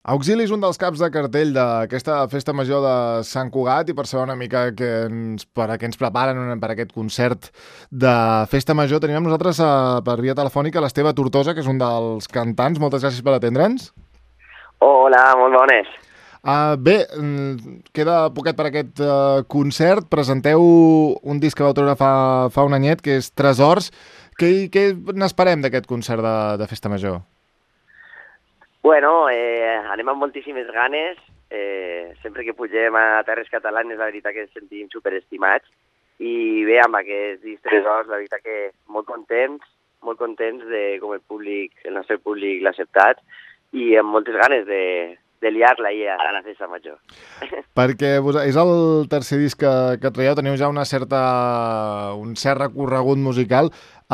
Auxili és un dels caps de cartell d'aquesta festa major de Sant Cugat i per saber una mica per a què ens preparen per aquest concert de festa major tenim amb nosaltres per via telefònica l'Esteve Tortosa, que és un dels cantants. Moltes gràcies per atendre'ns. Hola, molt bones. Bé, queda poquet per aquest concert. Presenteu un disc que vau treure fa un anyet, que és Tresors. Què n'esperem d'aquest concert de festa major? Bueno, anem amb moltíssimes ganes. Sempre que pugem a terres catalanes, la veritat que ens sentim superestimats. I bé, amb aquest disc Tresors, la veritat que molt contents de com el nostre públic l'ha acceptat i amb moltes ganes de liar-la ahir a la festa major. Perquè és el tercer disc que traieu, teniu ja un cert recorregut musical.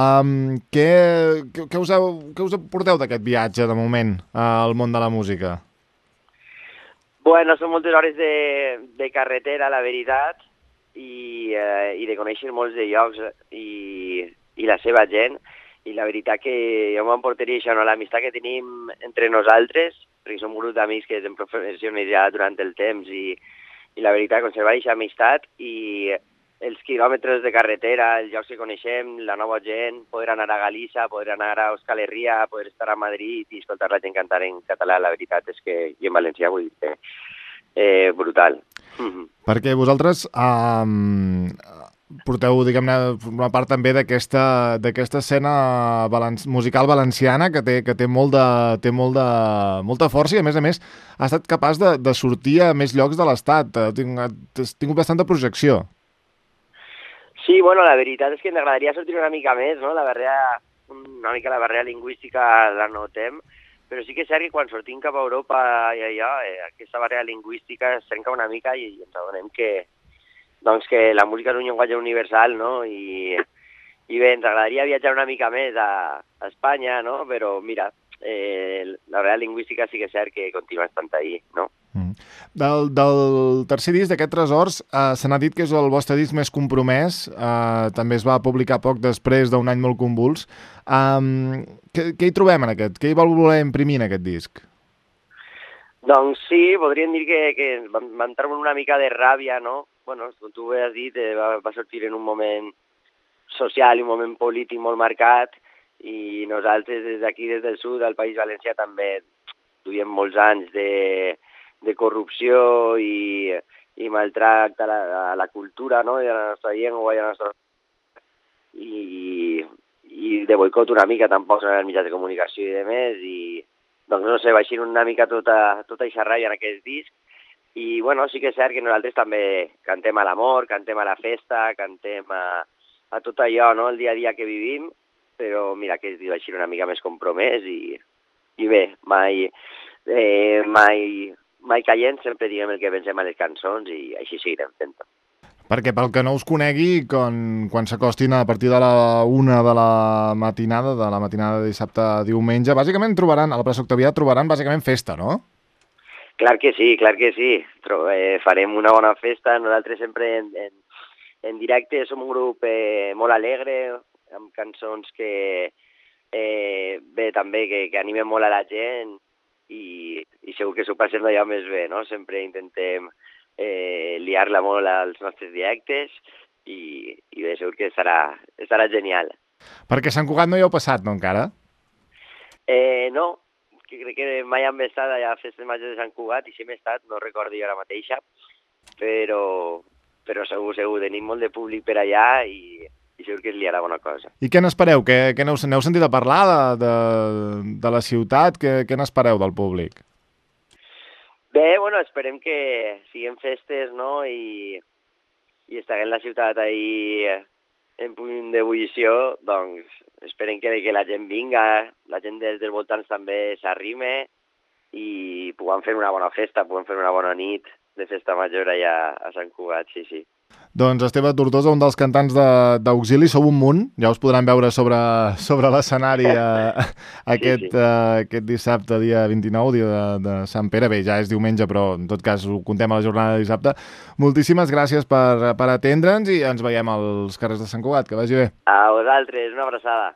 Què us porteu d'aquest viatge, de moment, al món de la música? Bueno, són moltes hores de carretera, la veritat, i de conèixer molts de llocs i la seva gent. I la veritat que jo m'emportaria això, no? L'amistat que tenim entre nosaltres, perquè som un grup d'amics que ens hem professionalitzat durant el temps i la veritat, conservar aquesta amistat i els quilòmetres de carretera, els llocs que coneixem, la nova gent, poder anar a Galícia, poder anar a Euskal Herria, poder estar a Madrid i escoltar la gent cantar en català, la veritat és que jo en valencià vull dir brutal. Perquè vosaltres porteu, diguem-ne, una part també d'aquesta escena musical valenciana que té molta força i, a més, ha estat capaç de sortir a més llocs de l'Estat. Ha tingut bastanta projecció. Sí, bueno, la veritat és que ens agradaria sortir una mica més, no? Una mica la barrera lingüística la notem, però sí que és cert que quan sortim cap a Europa i allà, aquesta barrera lingüística es trenca una mica i ens adonem que la música és un llenguatge universal, no? I bé, ens agradaria viatjar una mica més a Espanya, no? Però mira, la barrera lingüística sí que és cert que continua estant ahí, no? Del tercer disc, d'aquest Tresors, se n'ha dit que és el vostre disc més compromès. També es va publicar poc després d'un any molt convuls. Què hi trobem en aquest? Què hi vol voler imprimir en aquest disc? Doncs sí, podríem dir que vam treure una mica de ràbia, no? Bueno, com tu has dit, va sortir en un moment social i un moment polític molt marcat i nosaltres des d'aquí, des del sud, del País Valencià, també duiem molts anys de corrupció i maltracte a la cultura, no? I a la nostra llengua i a la nostra... I de boicot una mica tampoc en els mitjans de comunicació i demés, i doncs no sé, va així una mica tota aquesta ràbia en aquest disc. I bueno, sí que és cert que nosaltres també cantem a l'amor, cantem a la festa, cantem a tot allò, no? El dia a dia que vivim, però mira que es diu així una mica més compromès i bé, mai caient, sempre diguem el que pensem a les cançons i així seguirem fent-ho. Perquè pel que no us conegui, quan s'acostin a partir de la 1 de la matinada de dissabte a diumenge, bàsicament trobaran, a la plaça Octavià trobaran bàsicament festa, no? Clar que sí. Farem una bona festa. Nosaltres sempre en directe som un grup molt alegre, amb cançons que bé, també que animen molt a la gent i segur que s'ho passem d'allò més bé, no? Sempre intentem liar-la molt als nostres directes i bé, segur que estarà genial. Perquè Sant Cugat no hi heu passat, no, encara? No, que crec que mai hem estat allà a Festes Majors de Sant Cugat i si hem estat, no recordo jo ara mateixa, però segur, tenim molt de públic per allà i segur que es liarà bona cosa. I què n'espereu? Què n'heu sentit a parlar de la ciutat? Què n'espereu del públic? Bé, bueno, esperem que siguin festes, no?, i estarem la ciutat ahí en punt d'ebullició, doncs esperem que la gent vinga, la gent dels voltants també s'arrime i puguem fer una bona festa, puguem fer una bona nit de festa major allà a Sant Cugat, sí. Doncs Esteve Tortosa, un dels cantants d'Auxili, sou un munt, ja us podran veure sobre l'escenari aquest dissabte, dia 29, dia de Sant Pere. Bé, ja és diumenge, però en tot cas ho contem a la jornada de dissabte. Moltíssimes gràcies per atendre'ns i ens veiem als carrers de Sant Cugat. Que vagi bé. A vosaltres, una abraçada.